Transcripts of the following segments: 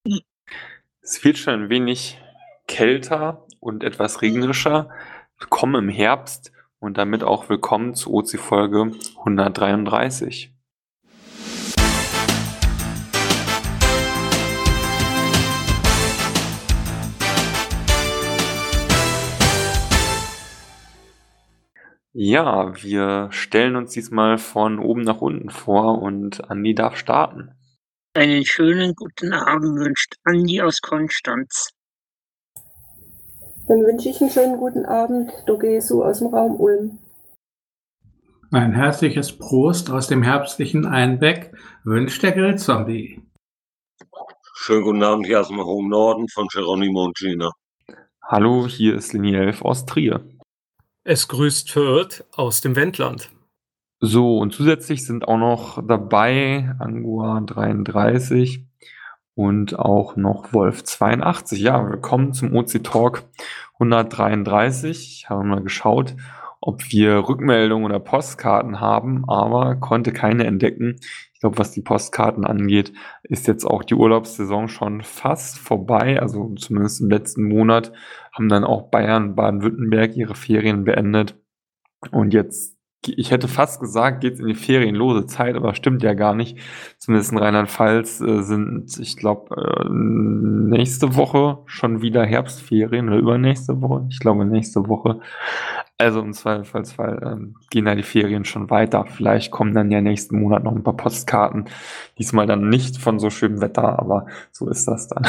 Es wird schon ein wenig kälter und etwas regnerischer. Willkommen im Herbst und damit auch willkommen zu OC-Folge 133. Ja, wir stellen uns diesmal von oben nach unten vor und Andi darf starten. Einen schönen guten Abend wünscht Andi aus Konstanz. Dann wünsche ich einen schönen guten Abend, Dogge Jesu aus dem Raum Ulm. Ein herzliches Prost aus dem herbstlichen Einbeck wünscht der Grillzombie. Schönen guten Abend hier aus dem hohen Norden von Geronimo und Gina. Hallo, hier ist Linie 11 aus Trier. Es grüßt Fürth aus dem Wendland. So, und zusätzlich sind auch noch dabei Angua 33 und auch noch Wolf 82. Ja, willkommen zum OC Talk 133. Ich habe mal geschaut, ob wir Rückmeldungen oder Postkarten haben, aber konnte keine entdecken. Ich glaube, was die Postkarten angeht, ist jetzt auch die Urlaubssaison schon fast vorbei. Also zumindest im letzten Monat haben dann auch Bayern und Baden-Württemberg ihre Ferien beendet. Und jetzt, ich hätte fast gesagt, geht's in die ferienlose Zeit, aber stimmt ja gar nicht. Zumindest in Rheinland-Pfalz sind, ich glaube, nächste Woche schon wieder Herbstferien oder übernächste Woche. Ich glaube, nächste Woche. Also im Zweifelsfall gehen da die Ferien schon weiter. Vielleicht kommen dann ja nächsten Monat noch ein paar Postkarten. Diesmal dann nicht von so schönem Wetter, aber so ist das dann.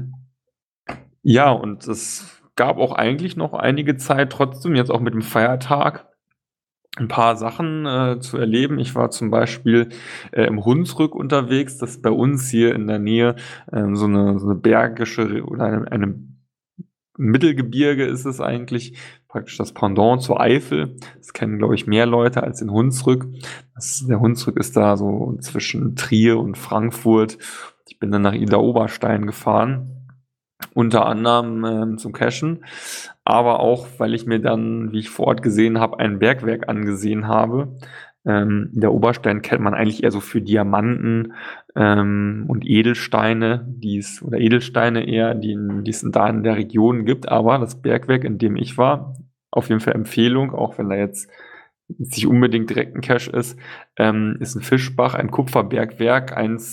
Ja, und es gab auch eigentlich noch einige Zeit trotzdem, jetzt auch mit dem Feiertag, ein paar Sachen zu erleben. Ich war zum Beispiel im Hunsrück unterwegs. Das ist bei uns hier in der Nähe so eine bergische oder eine Mittelgebirge ist es eigentlich, praktisch das Pendant zur Eifel. Das kennen, glaube ich, mehr Leute als den Hunsrück. Der Hunsrück ist da so zwischen Trier und Frankfurt. Ich bin dann nach Idar-Oberstein gefahren, unter anderem zum Cashen, aber auch, weil ich mir dann, wie ich vor Ort gesehen habe, ein Bergwerk angesehen habe. Der Oberstein kennt man eigentlich eher so für Diamanten und Edelsteine, oder Edelsteine eher, die es da in der Region gibt. Aber das Bergwerk, in dem ich war, auf jeden Fall Empfehlung, auch wenn da jetzt nicht unbedingt direkt ein Cache ist ein Fischbach, ein Kupferbergwerk,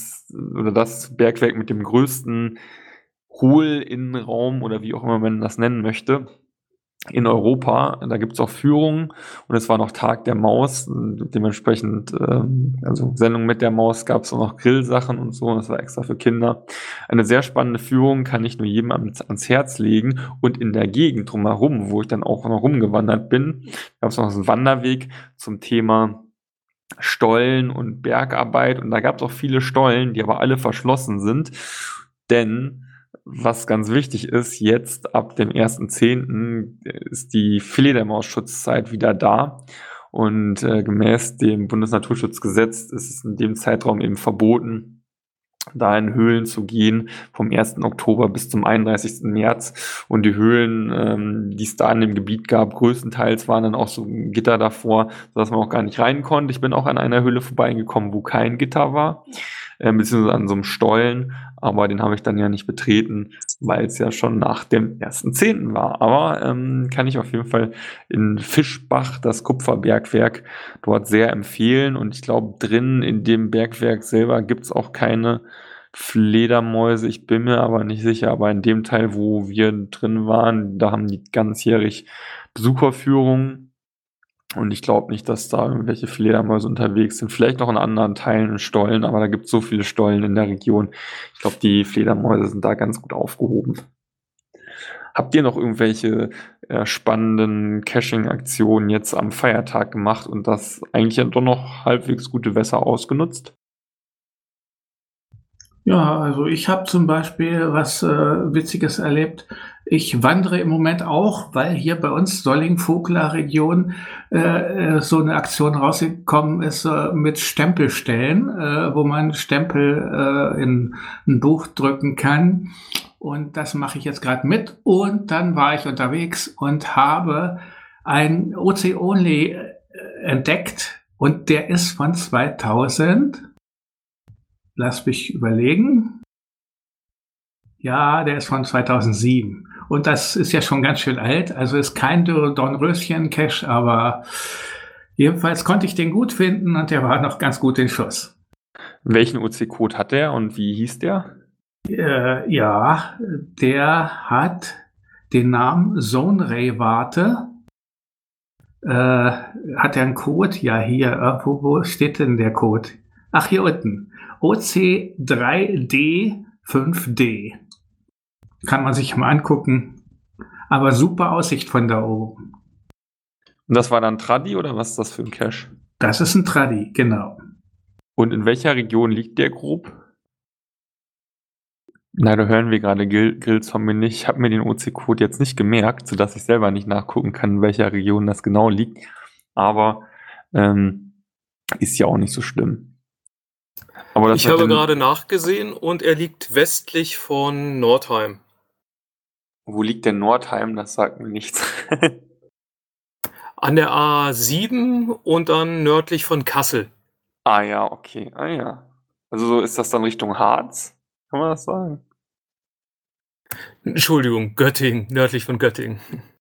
das Bergwerk mit dem größten Hohlinnenraum oder wie auch immer man das nennen möchte, in Europa. Da gibt's auch Führungen und es war noch Tag der Maus. Dementsprechend, also Sendung mit der Maus, gab's auch noch Grillsachen und so. Das war extra für Kinder. Eine sehr spannende Führung, kann ich nur jedem ans Herz legen. Und in der Gegend drumherum, wo ich dann auch noch rumgewandert bin, gab's noch so einen Wanderweg zum Thema Stollen und Bergarbeit. Und da gab's auch viele Stollen, die aber alle verschlossen sind. Denn was ganz wichtig ist, jetzt ab dem 1.10. ist die Fledermausschutzzeit wieder da. Und gemäß dem Bundesnaturschutzgesetz ist es in dem Zeitraum eben verboten, da in Höhlen zu gehen, vom 1. Oktober bis zum 31. März. Und die Höhlen, die es da in dem Gebiet gab, größtenteils waren dann auch so Gitter davor, sodass man auch gar nicht rein konnte. Ich bin auch an einer Höhle vorbeigekommen, wo kein Gitter war, beziehungsweise an so einem Stollen, aber den habe ich dann ja nicht betreten, weil es ja schon nach dem 1.10. war. Aber kann ich auf jeden Fall in Fischbach, das Kupferbergwerk, dort sehr empfehlen. Und ich glaube, drin in dem Bergwerk selber gibt's auch keine Fledermäuse. Ich bin mir aber nicht sicher. Aber in dem Teil, wo wir drin waren, da haben die ganzjährig Besucherführungen. Und ich glaube nicht, dass da irgendwelche Fledermäuse unterwegs sind. Vielleicht noch in anderen Teilen Stollen, aber da gibt es so viele Stollen in der Region. Ich glaube, die Fledermäuse sind da ganz gut aufgehoben. Habt ihr noch irgendwelche spannenden Caching-Aktionen jetzt am Feiertag gemacht und das eigentlich ja doch noch halbwegs gute Wetter ausgenutzt? Ja, also ich habe zum Beispiel was Witziges erlebt. Ich wandere im Moment auch, weil hier bei uns Solling-Vogler-Region so eine Aktion rausgekommen ist mit Stempelstellen, wo man Stempel in ein Buch drücken kann. Und das mache ich jetzt gerade mit. Und dann war ich unterwegs und habe ein OC-Only entdeckt. Und der ist von 2000. Lass mich überlegen. Ja, der ist von 2007. Und das ist ja schon ganz schön alt. Also ist kein Dornröschen-Cache, aber jedenfalls konnte ich den gut finden und der war noch ganz gut in Schuss. Welchen OC-Code hat der und wie hieß der? Ja, der hat den Namen Zonray-Warte. Hat er einen Code? Ja, hier, wo steht denn der Code? Ach, hier unten. OC3D5D. Kann man sich mal angucken. Aber super Aussicht von da oben. Und das war dann Tradi oder was ist das für ein Cache? Das ist ein Tradi, genau. Und in welcher Region liegt der grob? Leider hören wir gerade Grillzombie nicht. Ich habe mir den OC-Code jetzt nicht gemerkt, sodass ich selber nicht nachgucken kann, in welcher Region das genau liegt. Aber ist ja auch nicht so schlimm. Aber das Ich habe gerade nachgesehen und er liegt westlich von Nordheim. Wo liegt denn Nordheim? Das sagt mir nichts. An der A7 und dann nördlich von Kassel. Ah ja, okay. Ah ja. Also so ist das dann Richtung Harz? Kann man das sagen? Entschuldigung, Göttingen, nördlich von Göttingen.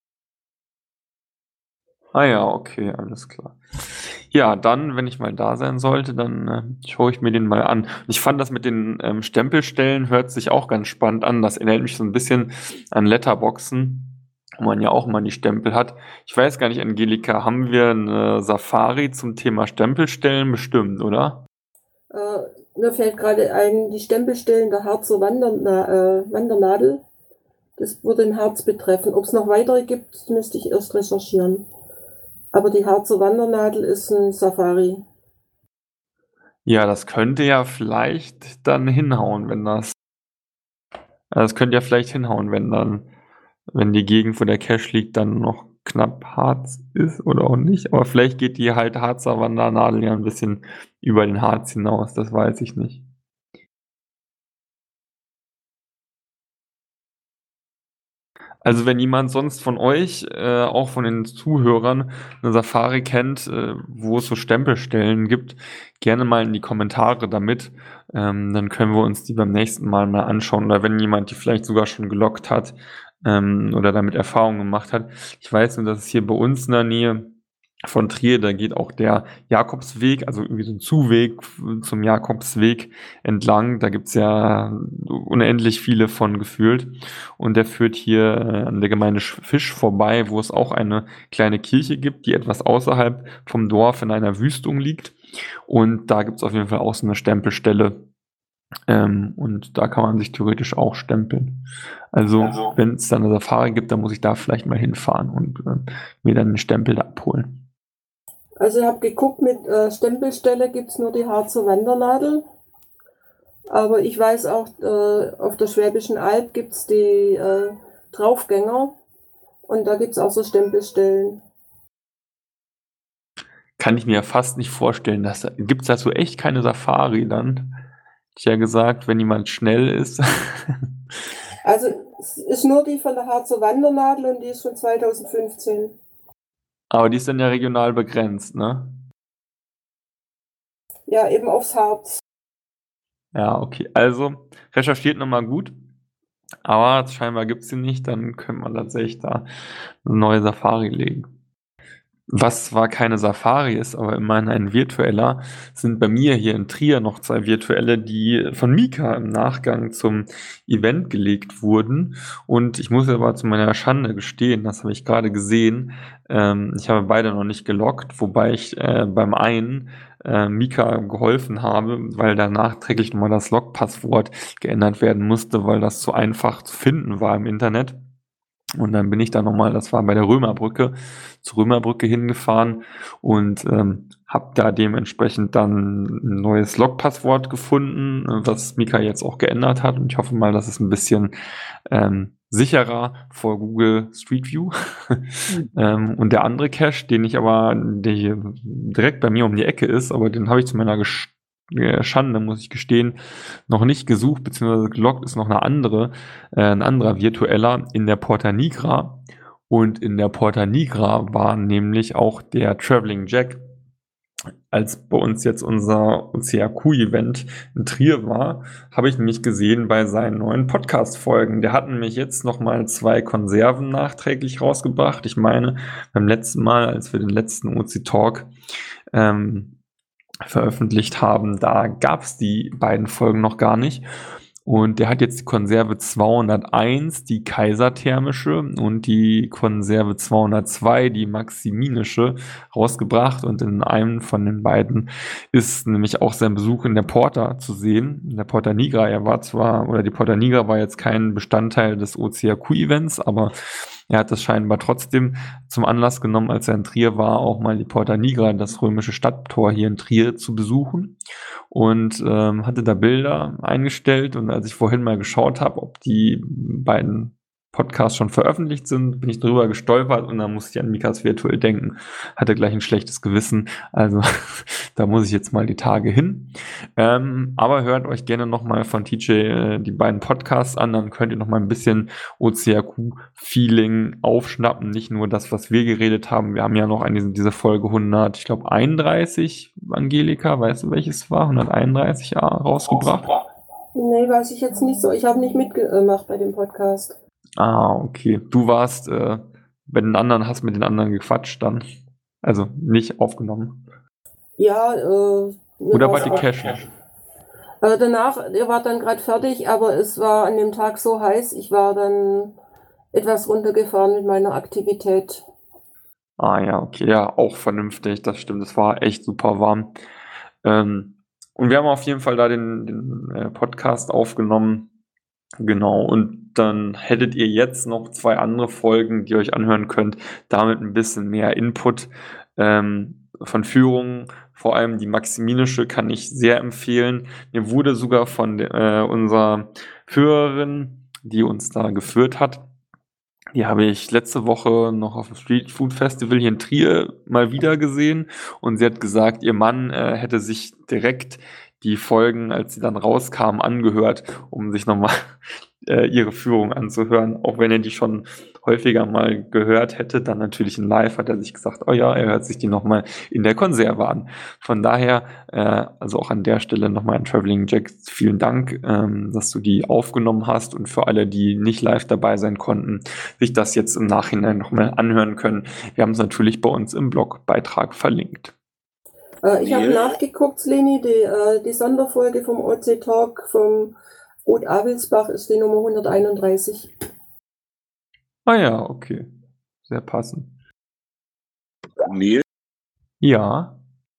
Ah ja, okay, alles klar. Ja, dann, wenn ich mal da sein sollte, dann schaue ich mir den mal an. Ich fand das mit den Stempelstellen hört sich auch ganz spannend an. Das erinnert mich so ein bisschen an Letterboxen, wo man ja auch mal die Stempel hat. Ich weiß gar nicht, Angelika, haben wir eine Safari zum Thema Stempelstellen bestimmt, oder? Mir fällt gerade ein, die Stempelstellen der Harzer Wandernadel. Das würde den Harz betreffen. Ob es noch weitere gibt, müsste ich erst recherchieren. Aber die Harzer Wandernadel ist ein Safari. Ja, das könnte ja vielleicht dann hinhauen, wenn das. Das könnte ja vielleicht hinhauen, wenn die Gegend, wo der Cache liegt, dann noch knapp Harz ist oder auch nicht. Aber vielleicht geht die halt Harzer Wandernadel ja ein bisschen über den Harz hinaus, das weiß ich nicht. Also wenn jemand sonst von euch, auch von den Zuhörern, eine Safari kennt, wo es so Stempelstellen gibt, gerne mal in die Kommentare damit. Dann können wir uns die beim nächsten Mal anschauen. Oder wenn jemand die vielleicht sogar schon gelockt hat oder damit Erfahrung gemacht hat. Ich weiß nur, dass es hier bei uns in der Nähe von Trier, da geht auch der Jakobsweg, also irgendwie so ein Zuweg zum Jakobsweg entlang. Da gibt's ja unendlich viele von gefühlt. Und der führt hier an der Gemeinde Fisch vorbei, wo es auch eine kleine Kirche gibt, die etwas außerhalb vom Dorf in einer Wüstung liegt. Und da gibt's auf jeden Fall auch so eine Stempelstelle. Und da kann man sich theoretisch auch stempeln. Also wenn es dann eine Safari gibt, dann muss ich da vielleicht mal hinfahren und mir dann den Stempel da abholen. Also ich habe geguckt, mit Stempelstelle gibt es nur die Harzer Wandernadel. Aber ich weiß auch, auf der Schwäbischen Alb gibt es die Draufgänger. Und da gibt es auch so Stempelstellen. Kann ich mir ja fast nicht vorstellen, gibt es dazu echt keine Safari dann? Ich ja gesagt, wenn jemand schnell ist. Also es ist nur die von der Harzer Wandernadel und die ist von 2015. Aber die ist dann ja regional begrenzt, ne? Ja, eben aufs Harz. Ja, okay. Also recherchiert nochmal gut. Aber scheinbar gibt es sie nicht, dann könnte man tatsächlich da eine neue Safari legen. Was zwar keine Safari ist, aber immerhin ein virtueller, sind bei mir hier in Trier noch 2 virtuelle, die von Mika im Nachgang zum Event gelegt wurden. Und ich muss aber zu meiner Schande gestehen, das habe ich gerade gesehen, ich habe beide noch nicht gelockt, wobei ich beim einen Mika geholfen habe, weil da nachträglich nochmal das Logpasswort geändert werden musste, weil das zu einfach zu finden war im Internet. Und dann bin ich da nochmal, das war bei der Römerbrücke, zur Römerbrücke hingefahren und habe da dementsprechend dann ein neues Logpasswort gefunden, was Mika jetzt auch geändert hat. Und ich hoffe mal, dass es ein bisschen sicherer vor Google Street View. Und der andere Cache, der direkt bei mir um die Ecke ist, aber den habe ich zu meiner Schande, muss ich gestehen, noch nicht gesucht, beziehungsweise gelockt ist noch ein anderer virtueller in der Porta Nigra. Und in der Porta Nigra war nämlich auch der Traveling Jack. als bei uns jetzt unser OCAQ-Event in Trier war, habe ich nämlich gesehen bei seinen neuen Podcast-Folgen. Der hat nämlich jetzt nochmal 2 Konserven nachträglich rausgebracht. Ich meine, beim letzten Mal, als wir den letzten OC-Talk veröffentlicht haben, da gab es die beiden Folgen noch gar nicht. Und der hat jetzt die Konserve 201, die kaiserthermische, und die Konserve 202, die maximinische, rausgebracht. Und in einem von den beiden ist nämlich auch sein Besuch in der Porta zu sehen. In der Porta Nigra. Die Porta Nigra war jetzt kein Bestandteil des OCAQ-Events, aber er hat das scheinbar trotzdem zum Anlass genommen, als er in Trier war, auch mal die Porta Nigra, das römische Stadttor hier in Trier, zu besuchen. Und hatte da Bilder eingestellt. Und als ich vorhin mal geschaut habe, ob die beiden Podcasts schon veröffentlicht sind, bin ich drüber gestolpert und dann musste ich an Mikas Virtuell denken. Hatte gleich ein schlechtes Gewissen. Also da muss ich jetzt mal die Tage hin. Aber hört euch gerne nochmal von TJ die beiden Podcasts an, dann könnt ihr nochmal ein bisschen OCAQ-Feeling aufschnappen. Nicht nur das, was wir geredet haben. Wir haben ja noch diese Folge 131, Angelika, weißt du, welches war? 131 rausgebracht. Nee, weiß ich jetzt nicht so. Ich habe nicht mitgemacht bei dem Podcast. Ah, okay. Du warst bei den anderen, hast mit den anderen gequatscht dann. Also nicht aufgenommen. Ja, Oder war die Cash? danach, ihr wart dann gerade fertig, aber es war an dem Tag so heiß, ich war dann etwas runtergefahren mit meiner Aktivität. Ah ja, okay, ja, auch vernünftig, das stimmt. Es war echt super warm. Und wir haben auf jeden Fall da den Podcast aufgenommen. Genau, und dann hättet ihr jetzt noch 2 andere Folgen, die ihr euch anhören könnt, damit ein bisschen mehr Input von Führungen. Vor allem die maximinische kann ich sehr empfehlen. Mir wurde sogar von unserer Führerin, die uns da geführt hat, die habe ich letzte Woche noch auf dem Street Food Festival hier in Trier mal wieder gesehen, und sie hat gesagt, ihr Mann hätte sich direkt die Folgen, als sie dann rauskamen, angehört, um sich nochmal ihre Führung anzuhören. Auch wenn er die schon häufiger mal gehört hätte, dann natürlich in Live hat er sich gesagt, oh ja, er hört sich die nochmal in der Konserve an. Von daher, also auch an der Stelle nochmal an Traveling Jack, vielen Dank, dass du die aufgenommen hast, und für alle, die nicht live dabei sein konnten, sich das jetzt im Nachhinein nochmal anhören können. Wir haben es natürlich bei uns im Blogbeitrag verlinkt. Ich habe nachgeguckt, Leni, die Sonderfolge vom OC Talk vom Ruth Avelsbach ist die Nummer 131. Ah ja, okay. Sehr passend. Neil, Ja.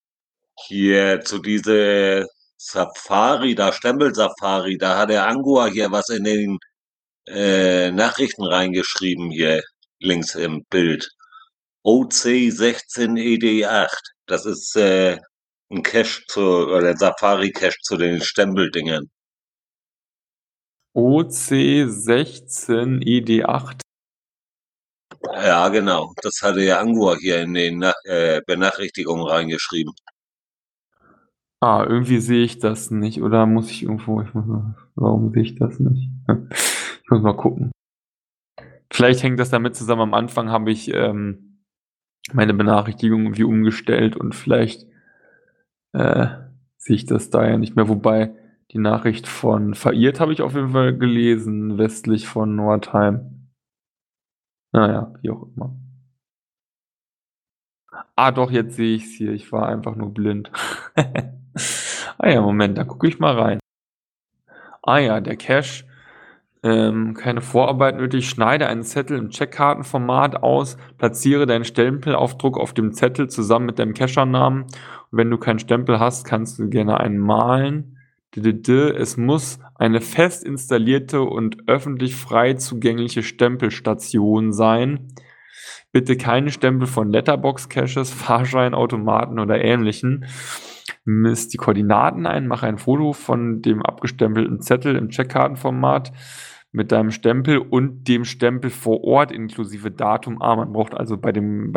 hier zu diese Safari, da Stempel-Safari, da hat der Angua hier was in den Nachrichten reingeschrieben, hier links im Bild. OC16ED8. Das ist ein Cache oder Safari-Cache zu den Stempeldingern. OC16ED8. Ja, genau. Das hatte ja Angua hier in den Benachrichtigungen reingeschrieben. Ah, irgendwie sehe ich das nicht. Oder muss ich irgendwo, warum sehe ich das nicht? Ich muss mal gucken. Vielleicht hängt das damit zusammen, am Anfang habe ich meine Benachrichtigung irgendwie umgestellt und vielleicht sehe ich das da ja nicht mehr. Wobei die Nachricht von Verirrt habe ich auf jeden Fall gelesen, westlich von Nordheim. Naja, wie auch immer. Ah, doch, jetzt sehe ich es hier. Ich war einfach nur blind. Ah ja, Moment, da gucke ich mal rein. Ah ja, der Cache. Keine Vorarbeit nötig. Schneide einen Zettel im Checkkartenformat aus, platziere deinen Stempelaufdruck auf dem Zettel zusammen mit deinem Cachernamen. Und wenn du keinen Stempel hast, kannst du gerne einen malen. Es muss eine fest installierte und öffentlich frei zugängliche Stempelstation sein. Bitte keine Stempel von Letterbox-Caches, Fahrscheinautomaten oder Ähnlichen. Misst die Koordinaten ein, mache ein Foto von dem abgestempelten Zettel im Checkkartenformat mit deinem Stempel und dem Stempel vor Ort inklusive Datum. Man braucht also bei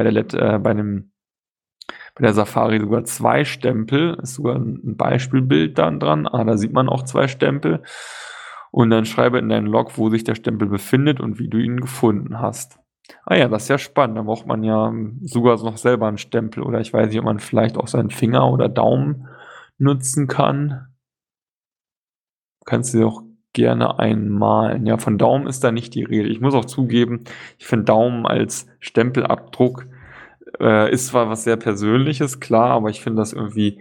der Safari sogar 2 Stempel. Ist sogar ein Beispielbild dann dran. Da sieht man auch 2 Stempel. Und dann schreibe in deinen Log, wo sich der Stempel befindet und wie du ihn gefunden hast. Ah ja, das ist ja spannend. Da braucht man ja sogar noch selber einen Stempel oder ich weiß nicht, ob man vielleicht auch seinen Finger oder Daumen nutzen kann. Kannst du dir auch gerne einmalen. Ja, von Daumen ist da nicht die Rede. Ich muss auch zugeben, ich finde Daumen als Stempelabdruck ist zwar was sehr Persönliches, klar, aber ich finde das irgendwie,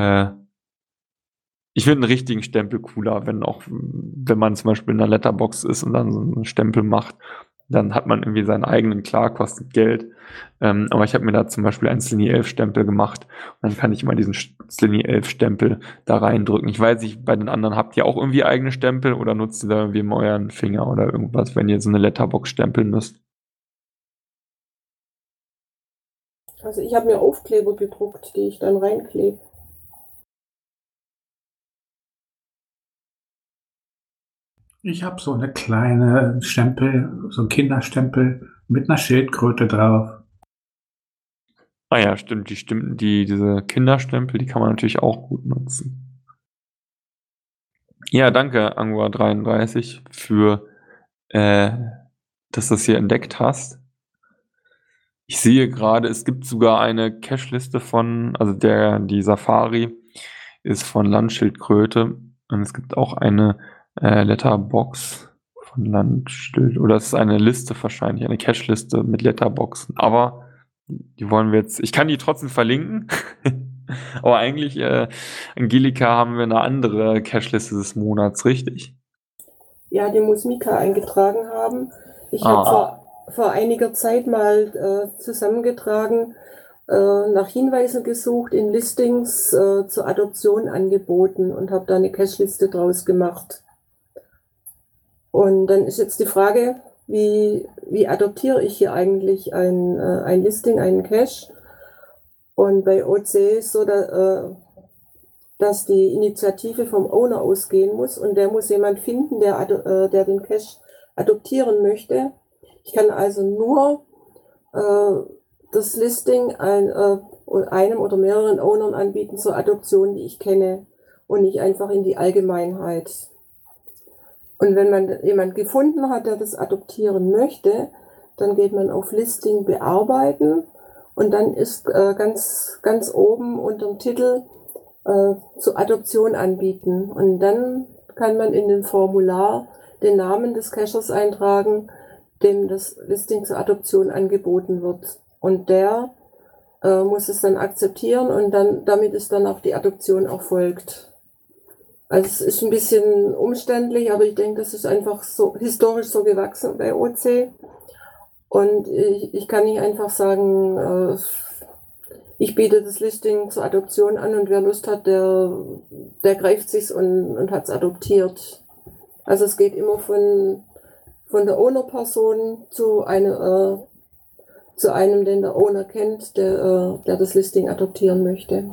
ich finde einen richtigen Stempel cooler, wenn man zum Beispiel in einer Letterbox ist und dann so einen Stempel macht, dann hat man irgendwie seinen eigenen, klar, kostet Geld. Aber ich habe mir da zum Beispiel einen Slinny 11 Stempel gemacht und dann kann ich immer diesen Slinny 11 Stempel da reindrücken. Ich weiß nicht, bei den anderen habt ihr auch irgendwie eigene Stempel oder nutzt ihr da irgendwie mal euren Finger oder irgendwas, wenn ihr so eine Letterbox stempeln müsst? Also ich habe mir Aufkleber gedruckt, die ich dann reinklebe. Ich habe so eine kleine Stempel, so ein Kinderstempel mit einer Schildkröte drauf. Ah ja, stimmt, diese Kinderstempel, die kann man natürlich auch gut nutzen. Ja, danke, Angua33, für, dass du das hier entdeckt hast. Ich sehe gerade, es gibt sogar eine Cache-Liste also die Safari ist von Landschildkröte und es gibt auch eine Letterbox von Landschildkröte, oder es ist eine Liste wahrscheinlich, eine Cache-Liste mit Letterboxen, aber die wollen wir jetzt, ich kann die trotzdem verlinken, aber eigentlich, Angelika, haben wir eine andere Cache-Liste des Monats, richtig? Ja, die muss Mika eingetragen haben. Ich habe vor einiger Zeit mal zusammengetragen, nach Hinweisen gesucht in Listings zur Adoption angeboten und habe da eine Cache-Liste draus gemacht. Und dann ist jetzt die Frage, wie adoptiere ich hier eigentlich ein Listing, einen Cache? Und bei OC ist so, dass die Initiative vom Owner ausgehen muss und der muss jemand finden, der den Cache adoptieren möchte. Ich kann also nur das Listing einem oder mehreren Ownern anbieten zur Adoption, die ich kenne und nicht einfach in die Allgemeinheit. Und wenn man jemand gefunden hat, der das adoptieren möchte, dann geht man auf Listing bearbeiten und dann ist ganz oben unter dem Titel zur Adoption anbieten. Und dann kann man in dem Formular den Namen des Cachers eintragen, dem das Listing zur Adoption angeboten wird. Und der muss es dann akzeptieren und damit ist dann auch die Adoption erfolgt. Also es ist ein bisschen umständlich, aber ich denke, das ist einfach so historisch so gewachsen bei OC. Und ich kann nicht einfach sagen, ich biete das Listing zur Adoption an und wer Lust hat, der greift sich's und hat's adoptiert. Also es geht immer von der Owner-Person zu einem, den der Owner kennt, der das Listing adoptieren möchte.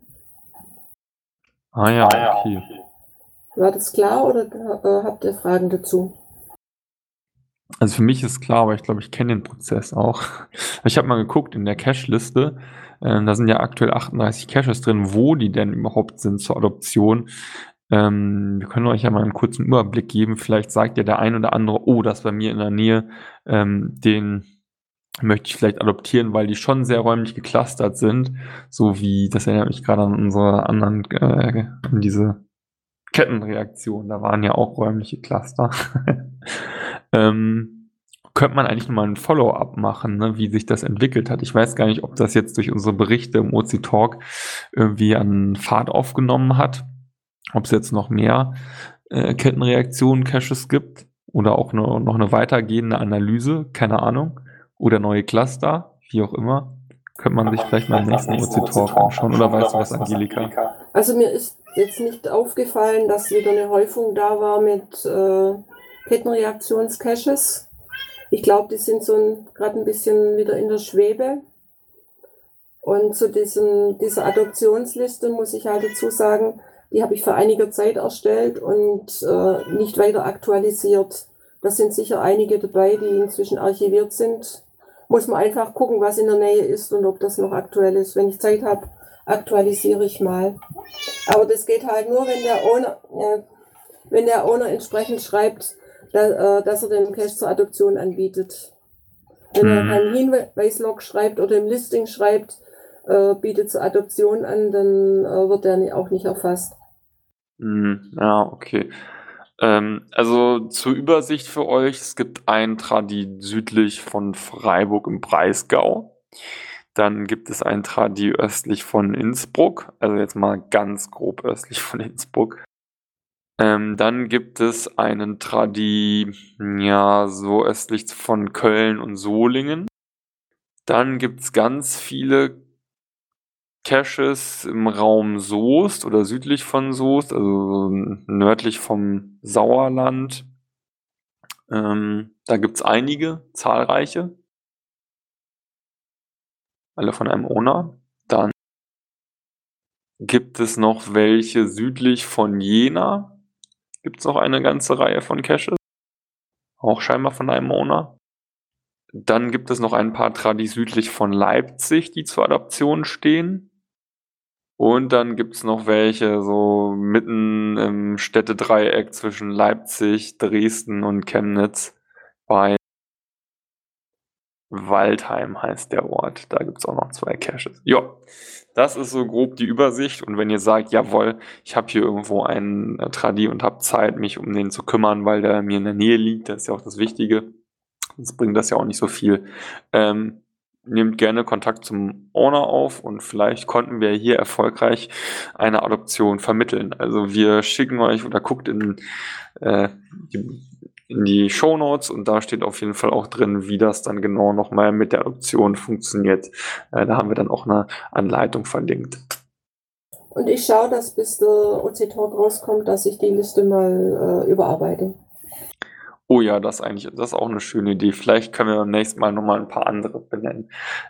Ah ja, okay. War das klar oder habt ihr Fragen dazu? Also für mich ist klar, aber ich glaube, ich kenne den Prozess auch. Ich habe mal geguckt in der Cache-Liste, da sind ja aktuell 38 Caches drin, wo die denn überhaupt sind zur Adoption. Wir können euch ja mal einen kurzen Überblick geben. Vielleicht sagt ja der ein oder andere, oh, das bei mir in der Nähe, den möchte ich vielleicht adoptieren, weil die schon sehr räumlich geclustert sind. So wie, das erinnert mich gerade an unsere anderen, an diese Kettenreaktion. Da waren ja auch räumliche Cluster. Könnte man eigentlich nochmal ein Follow-up machen, ne, wie sich das entwickelt hat. Ich weiß gar nicht, ob das jetzt durch unsere Berichte im OC Talk irgendwie an Fahrt aufgenommen hat, ob es jetzt noch mehr Kettenreaktionen, Caches gibt oder auch noch eine weitergehende Analyse, keine Ahnung, oder neue Cluster, wie auch immer. Könnte man sich vielleicht mal im nächsten OC Talk anschauen, oder weißt du was, Angelika? Also mir ist jetzt nicht aufgefallen, dass wieder eine Häufung da war mit Kettenreaktionscaches. Ich glaube, die sind so gerade ein bisschen wieder in der Schwebe. Und zu dieser Adoptionsliste muss ich halt dazu sagen, die habe ich vor einiger Zeit erstellt und nicht weiter aktualisiert. Da sind sicher einige dabei, die inzwischen archiviert sind. Muss man einfach gucken, was in der Nähe ist und ob das noch aktuell ist. Wenn ich Zeit habe, aktualisiere ich mal. Aber das geht halt nur, wenn der Owner entsprechend schreibt, dass er den Cache zur Adoption anbietet. Wenn er Mhm. keinen Hinweislog schreibt oder im Listing schreibt, bietet zur Adoption an, dann wird der auch nicht erfasst. Ja, okay. Also zur Übersicht für euch, es gibt ein Tradi südlich von Freiburg im Breisgau. Dann gibt es ein Tradi östlich von Innsbruck, also jetzt mal ganz grob östlich von Innsbruck. Dann gibt es einen Tradi, ja, so östlich von Köln und Solingen. Dann gibt es ganz viele Caches im Raum Soest oder südlich von Soest, also nördlich vom Sauerland. Da gibt es einige, zahlreiche. Alle von einem Owner. Dann gibt es noch welche südlich von Jena. Gibt es noch eine ganze Reihe von Caches. Auch scheinbar von einem Owner. Dann gibt es noch ein paar Tradis südlich von Leipzig, die zur Adoption stehen. Und dann gibt es noch welche so mitten im Städtedreieck zwischen Leipzig, Dresden und Chemnitz bei Waldheim heißt der Ort. Da gibt es auch noch 2 Caches. Ja, das ist so grob die Übersicht. Und wenn ihr sagt, jawohl, ich habe hier irgendwo einen Tradi und habe Zeit, mich um den zu kümmern, weil der mir in der Nähe liegt, das ist ja auch das Wichtige. Sonst bringt das ja auch nicht so viel. Nehmt gerne Kontakt zum Owner auf und vielleicht konnten wir hier erfolgreich eine Adoption vermitteln. Also wir schicken euch oder guckt in die Shownotes und da steht auf jeden Fall auch drin, wie das dann genau nochmal mit der Adoption funktioniert. Da haben wir dann auch eine Anleitung verlinkt. Und ich schaue, dass bis der OC Talk rauskommt, dass ich die Liste mal überarbeite. Oh ja, das ist auch eine schöne Idee. Vielleicht können wir beim nächsten Mal nochmal ein paar andere benennen.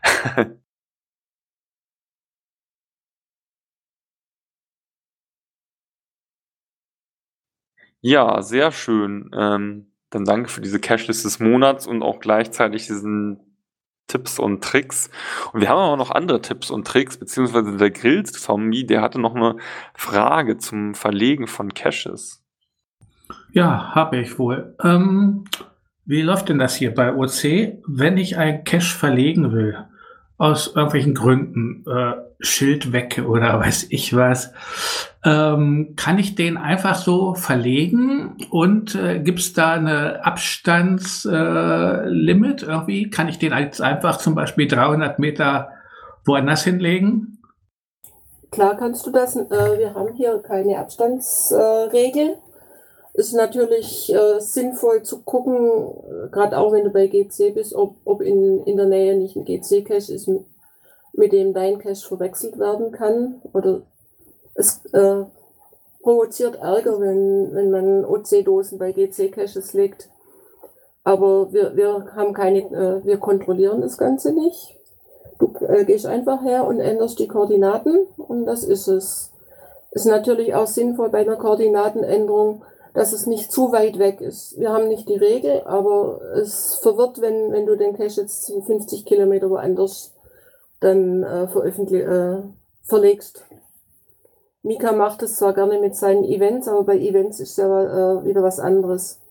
Ja, sehr schön. Dann danke für diese Cashlist des Monats und auch gleichzeitig diesen Tipps und Tricks. Und wir haben aber noch andere Tipps und Tricks, beziehungsweise der Grill-Zombie, der hatte noch eine Frage zum Verlegen von Caches. Ja, habe ich wohl. Wie läuft denn das hier bei OC, wenn ich einen Cache verlegen will? Aus irgendwelchen Gründen, Schild weg oder weiß ich was. Kann ich den einfach so verlegen und gibt's da eine Abstandslimit irgendwie? Kann ich den jetzt einfach zum Beispiel 300 Meter woanders hinlegen? Klar kannst du das. Wir haben hier keine Abstandsregel. Ist natürlich sinnvoll zu gucken, gerade auch wenn du bei GC bist, ob in der Nähe nicht ein GC-Cache ist, mit dem dein Cache verwechselt werden kann. Oder es provoziert Ärger, wenn man OC-Dosen bei GC-Caches legt. Aber wir haben wir kontrollieren das Ganze nicht. Du gehst einfach her und änderst die Koordinaten und das ist es. Ist natürlich auch sinnvoll bei einer Koordinatenänderung, dass es nicht zu weit weg ist. Wir haben nicht die Regel, aber es verwirrt, wenn du den Cache jetzt 50 Kilometer woanders dann verlegst. Mika macht es zwar gerne mit seinen Events, aber bei Events ist ja wieder was anderes.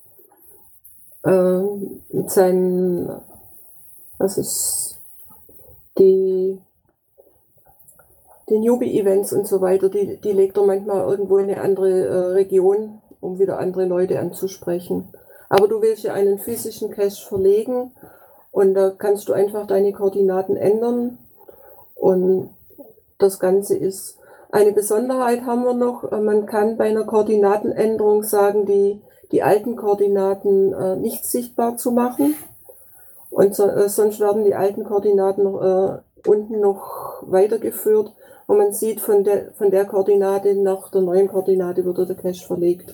Mit seinen, was ist die Newbie-Events und so weiter, die legt er manchmal irgendwo in eine andere Region, um wieder andere Leute anzusprechen. Aber du willst ja einen physischen Cache verlegen und da kannst du einfach deine Koordinaten ändern und das Ganze ist. Eine Besonderheit haben wir noch, man kann bei einer Koordinatenänderung sagen, die alten Koordinaten nicht sichtbar zu machen und sonst werden die alten Koordinaten unten noch weitergeführt und man sieht von der Koordinate nach der neuen Koordinate wird der Cache verlegt.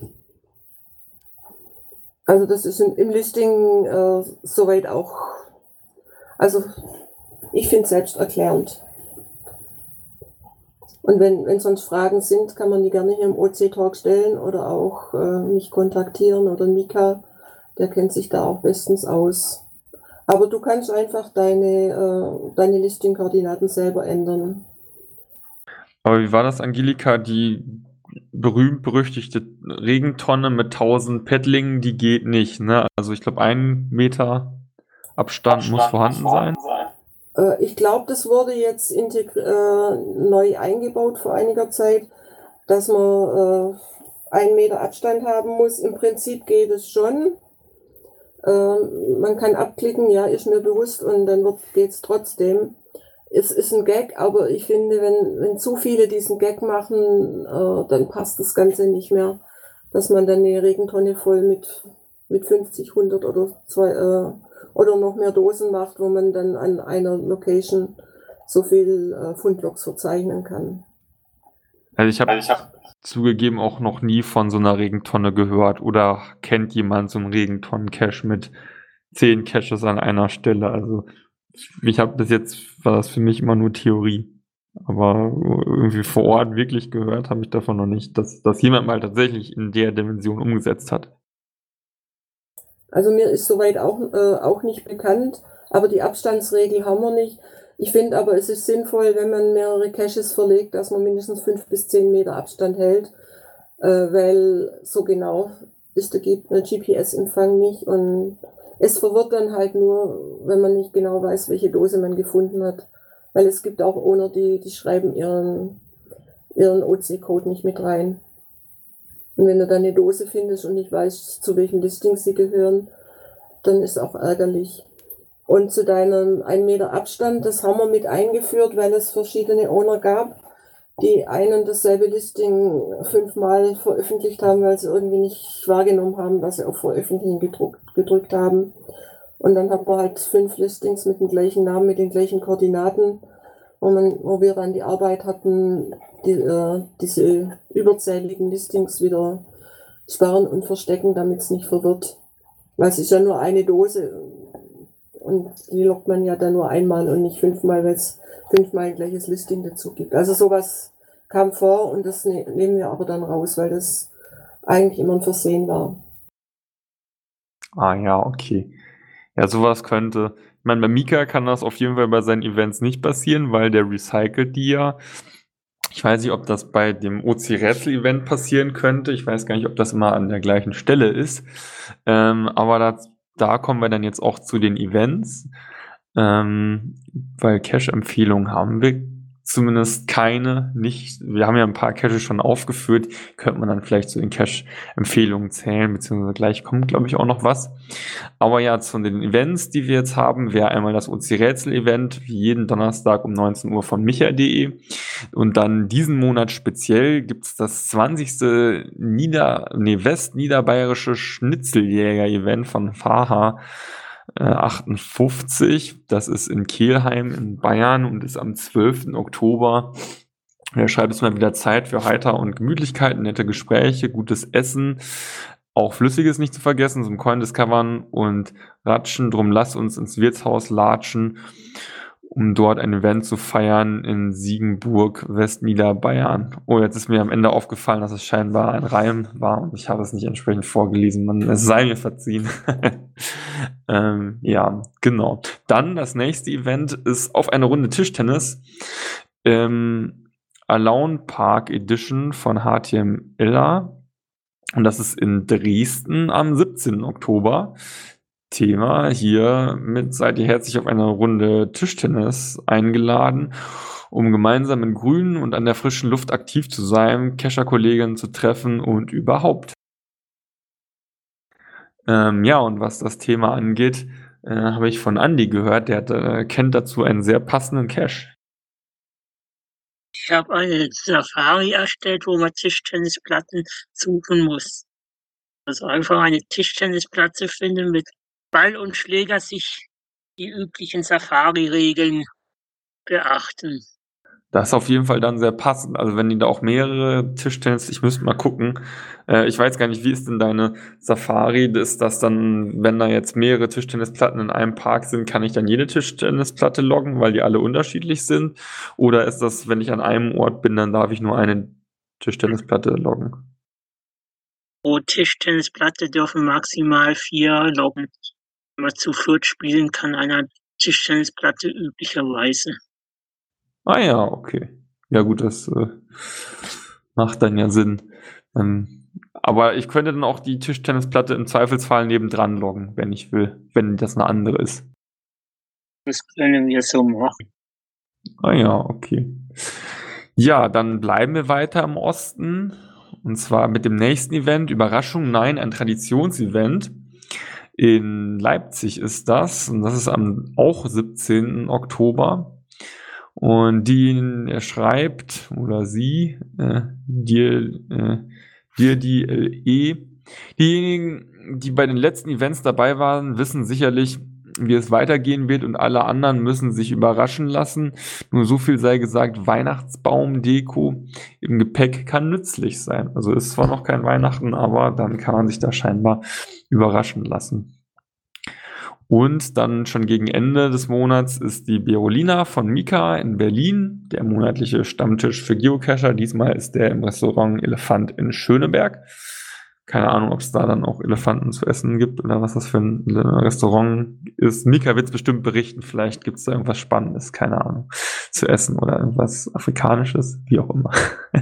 Also das ist im Listing soweit auch, also ich finde es selbsterklärend. Und wenn sonst Fragen sind, kann man die gerne hier im OC-Talk stellen oder auch mich kontaktieren oder Mika, der kennt sich da auch bestens aus. Aber du kannst einfach deine Listing-Koordinaten selber ändern. Aber wie war das, Angelika? Die berühmt-berüchtigte Regentonne mit 1000 Pettlingen, die geht nicht, ne? Also ich glaube 1 Meter Abstand muss vorhanden sein. Ich glaube, das wurde jetzt neu eingebaut vor einiger Zeit, dass man 1 Meter Abstand haben muss. Im Prinzip geht es schon. Man kann abklicken, ja, ist mir bewusst, und dann geht es trotzdem. Es ist ein Gag, aber ich finde, wenn zu viele diesen Gag machen, dann passt das Ganze nicht mehr, dass man dann eine Regentonne voll mit 50, 100 oder noch mehr Dosen macht, wo man dann an einer Location so viel Fundlogs verzeichnen kann. Also ich habe zugegeben auch noch nie von so einer Regentonne gehört, oder kennt jemand so einen Regentonnen-Cache mit 10 Caches an einer Stelle. Also ich habe bis jetzt, war das für mich immer nur Theorie. Aber irgendwie vor Ort wirklich gehört habe ich davon noch nicht, dass jemand mal tatsächlich in der Dimension umgesetzt hat. Also mir ist soweit auch nicht bekannt, aber die Abstandsregel haben wir nicht. Ich finde aber, es ist sinnvoll, wenn man mehrere Caches verlegt, dass man mindestens 5 bis 10 Meter Abstand hält, weil so genau ist der GPS-Empfang nicht, und es verwirrt dann halt nur, wenn man nicht genau weiß, welche Dose man gefunden hat, weil es gibt auch Owner, die schreiben ihren OC-Code nicht mit rein. Und wenn du dann eine Dose findest und nicht weißt, zu welchem Listing sie gehören, dann ist auch ärgerlich. Und zu deinem 1 Meter Abstand, das haben wir mit eingeführt, weil es verschiedene Owner gab, die ein und dasselbe Listing 5-mal veröffentlicht haben, weil sie irgendwie nicht wahrgenommen haben, was sie auf Veröffentlichen gedrückt haben. Und dann hat man halt 5 Listings mit dem gleichen Namen, mit den gleichen Koordinaten, wo wir dann die Arbeit hatten, diese überzähligen Listings wieder sperren und verstecken, damit es nicht verwirrt. Weil es ist ja nur eine Dose, und die loggt man ja dann nur einmal und nicht 5-mal, weil es 5-mal ein gleiches Listing dazu gibt. Also sowas kam vor, und das nehmen wir aber dann raus, weil das eigentlich immer ein Versehen war. Ah ja, okay. Ja, sowas könnte, ich meine, bei Mika kann das auf jeden Fall bei seinen Events nicht passieren, weil der recycelt die ja. Ich weiß nicht, ob das bei dem OC-Rätsel-Event passieren könnte. Ich weiß gar nicht, ob das immer an der gleichen Stelle ist. Aber da kommen wir dann jetzt auch zu den Events, weil Cache-Empfehlungen haben wir zumindest keine, nicht. Wir haben ja ein paar Caches schon aufgeführt, könnte man dann vielleicht zu den Cache-Empfehlungen zählen, beziehungsweise gleich kommt, glaube ich, auch noch was. Aber ja, zu den Events, die wir jetzt haben, wäre einmal das OC-Rätsel-Event, wie jeden Donnerstag um 19 Uhr von micha.de. Und dann diesen Monat speziell gibt's das 20. Westniederbayerische Schnitzeljäger-Event von Faha 58. Das ist in Kelheim in Bayern und ist am 12. Oktober. Er schreibt es mal wieder Zeit für Heiter und Gemütlichkeit, nette Gespräche, gutes Essen, auch Flüssiges nicht zu vergessen, zum Coin discovern und Ratschen. Drum lass uns ins Wirtshaus latschen, um dort ein Event zu feiern in Siegenburg, Westniederbayern. Oh, jetzt ist mir am Ende aufgefallen, dass es scheinbar ein Reim war und ich habe es nicht entsprechend vorgelesen. Es sei mir verziehen. Ja, genau. Dann das nächste Event ist auf eine Runde Tischtennis. Alone Park Edition von HTM Ella. Und das ist in Dresden am 17. Oktober. Thema hier seid ihr herzlich auf eine Runde Tischtennis eingeladen, um gemeinsam in Grün und an der frischen Luft aktiv zu sein, Kescher-Kollegen zu treffen und überhaupt. Ja, und was das Thema angeht, habe ich von Andy gehört, der kennt dazu einen sehr passenden Cache. Ich habe eine Safari erstellt, wo man Tischtennisplatten suchen muss. Also einfach eine Tischtennisplatte finden, mit Ball und Schläger sich die üblichen Safari-Regeln beachten. Das ist auf jeden Fall dann sehr passend. Also wenn die da auch mehrere Tischtennis, ich müsste mal gucken. Ich weiß gar nicht, wie ist denn deine Safari? Ist das dann, wenn da jetzt mehrere Tischtennisplatten in einem Park sind, kann ich dann jede Tischtennisplatte loggen, weil die alle unterschiedlich sind? Oder ist das, wenn ich an einem Ort bin, dann darf ich nur eine Tischtennisplatte loggen? Pro Tischtennisplatte dürfen maximal 4 loggen. Wenn man zu 4 spielen kann, einer Tischtennisplatte üblicherweise. Ah ja, okay. Ja gut, das macht dann ja Sinn. Aber ich könnte dann auch die Tischtennisplatte im Zweifelsfall nebendran loggen, wenn ich will, wenn das eine andere ist. Das können wir so machen. Ah ja, okay. Ja, dann bleiben wir weiter im Osten. Und zwar mit dem nächsten Event. Überraschung, nein, ein Traditionsevent. In Leipzig ist das. Und das ist am auch 17. Oktober. Und er schreibt, oder sie, die diejenigen, die bei den letzten Events dabei waren, wissen sicherlich, wie es weitergehen wird und alle anderen müssen sich überraschen lassen. Nur so viel sei gesagt, Weihnachtsbaumdeko im Gepäck kann nützlich sein. Also ist zwar noch kein Weihnachten, aber dann kann man sich da scheinbar überraschen lassen. Und dann schon gegen Ende des Monats ist die Berolina von Mika in Berlin, der monatliche Stammtisch für Geocacher. Diesmal ist der im Restaurant Elefant in Schöneberg. Keine Ahnung, ob es da dann auch Elefanten zu essen gibt oder was das für ein Restaurant ist. Mika wird es bestimmt berichten. Vielleicht gibt es da irgendwas Spannendes, keine Ahnung, zu essen oder irgendwas Afrikanisches, wie auch immer.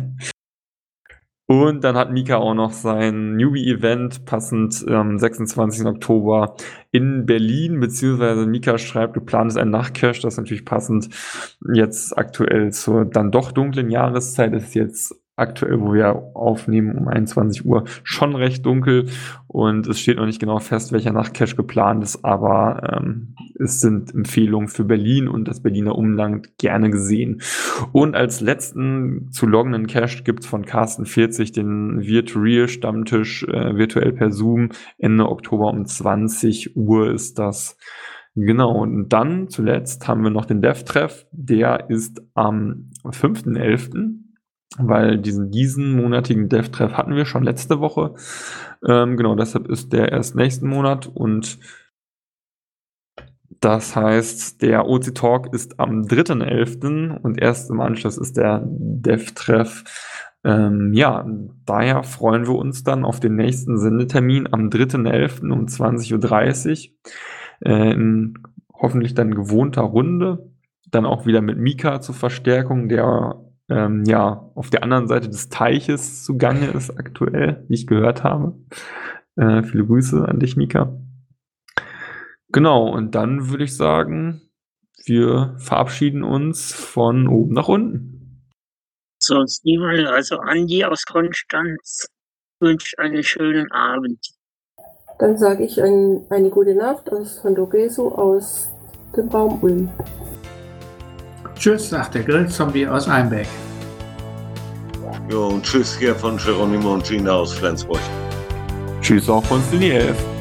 Und dann hat Mika auch noch sein Newbie-Event passend am 26. Oktober in Berlin, beziehungsweise Mika schreibt, geplant ist ein Nachtcache, das ist natürlich passend jetzt aktuell zur dann doch dunklen Jahreszeit, ist jetzt aktuell, wo wir aufnehmen, um 21 Uhr schon recht dunkel und es steht noch nicht genau fest, welcher Nachtcache geplant ist, aber es sind Empfehlungen für Berlin und das Berliner Umland gerne gesehen. Und als letzten zu loggenden Cache gibt's von Carsten 40 den Virtual Stammtisch virtuell per Zoom. Ende Oktober um 20 Uhr ist das. Genau, und dann zuletzt haben wir noch den Dev-Treff. Der ist am 5.11., weil diesen monatigen Dev-Treff hatten wir schon letzte Woche. Genau, deshalb ist der erst nächsten Monat und das heißt, der OC Talk ist am 3.11. und erst im Anschluss ist der Dev-Treff. Ja, daher freuen wir uns dann auf den nächsten Sendetermin am 3.11. um 20.30 Uhr in hoffentlich dann gewohnter Runde. Dann auch wieder mit Mika zur Verstärkung, der auf der anderen Seite des Teiches zugange ist aktuell, wie ich gehört habe. Viele Grüße an dich, Mika. Genau, und dann würde ich sagen, wir verabschieden uns von oben nach unten. Sonst niemand, also Andi aus Konstanz wünscht einen schönen Abend. Dann sage ich eine gute Nacht von Dogeso aus dem Raum Ulm. Tschüss, sagt der Grillzombie aus Einbeck. Jo, und tschüss hier von Geronimo und Gina aus Flensburg. Tschüss auch von Cine 11.